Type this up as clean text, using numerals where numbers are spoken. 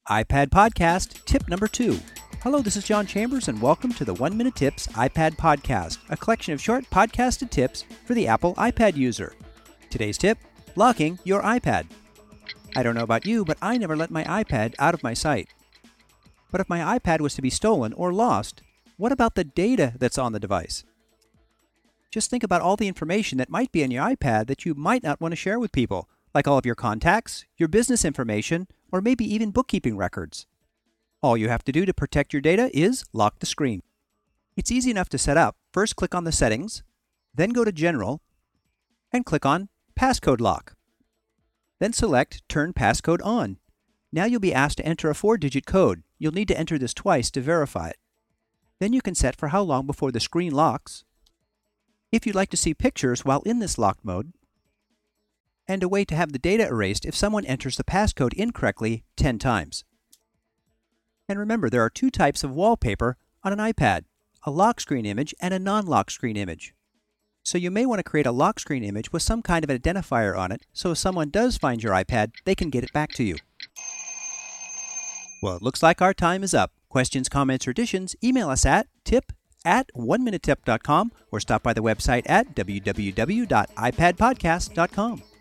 iPad Podcast, tip number 2. Hello, this is John Chambers, and welcome to the 1 Minute Tips iPad Podcast, a collection of short podcasted tips for the Apple iPad user. Today's tip, locking your iPad. I don't know about you, but I never let my iPad out of my sight. But if my iPad was to be stolen or lost, what about the data that's on the device? Just think about all the information that might be on your iPad that you might not want to share with people, like all of your contacts, your business information, or maybe even bookkeeping records. All you have to do to protect your data is lock the screen. It's easy enough to set up. First, click on the settings, then go to General, and click on Passcode Lock. Then select Turn Passcode On. Now you'll be asked to enter a 4-digit code. You'll need to enter this twice to verify it. Then you can set for how long before the screen locks, if you'd like to see pictures while in this locked mode, and a way to have the data erased if someone enters the passcode incorrectly 10 times. And remember, there are 2 types of wallpaper on an iPad, a lock screen image and a non-lock screen image. So you may want to create a lock screen image with some kind of identifier on it, so if someone does find your iPad, they can get it back to you. Well, it looks like our time is up. Questions, comments, or additions, email us at tip@oneminutep.com or stop by the website at www.ipadpodcast.com.